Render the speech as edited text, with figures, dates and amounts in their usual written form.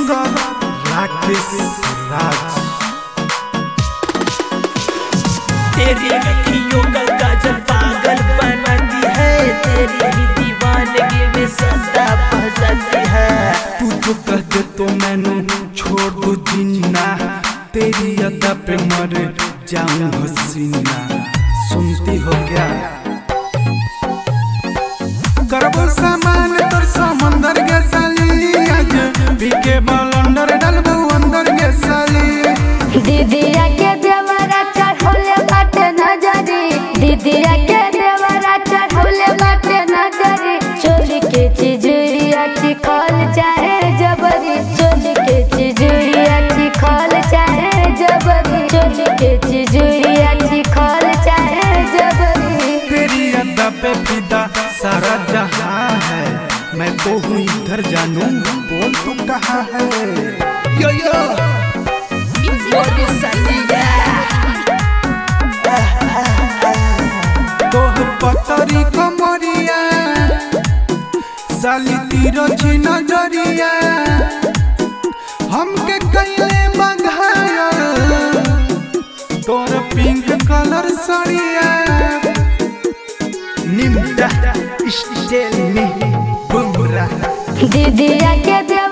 Singer Rakesh राज। तेरी अखियों का काजल पागल बनाती है, तेरी ही दीवानगी में सदा बहलाती है। तू तो कह दे तो मैंने छोड़ दो जीना, तेरी अदा पे मर जाऊं हसीना। सुनती हो क्या? करबो सामान तोर समंदर के साली, आज पीके बलंदर डालबो अंदर के साली। दीदिया के देवरा चढ़ौले बाटे नजरी, दीदिया के देवरा चढ़ौले बाटे नजरी। चोली के चिजुरिया चिखल चाहे जबरी, चोली के चिजुरिया चिखल चाहे जबरी, चोली के चिजुरिया चिखल चाहे जबरी। तेरी अदा पे फिदा सारा जहां है, मैं तो हूँ इधर जानू बोल तू कहाँ है। यो यो बोली सलिया तोहर पतरी कमरिया साली तीरो छी नजरिया, हमके कैले बंधाया तोर पिंक कलर साड़िया। निम्दा स्टाइल में बुमरा दीदिया के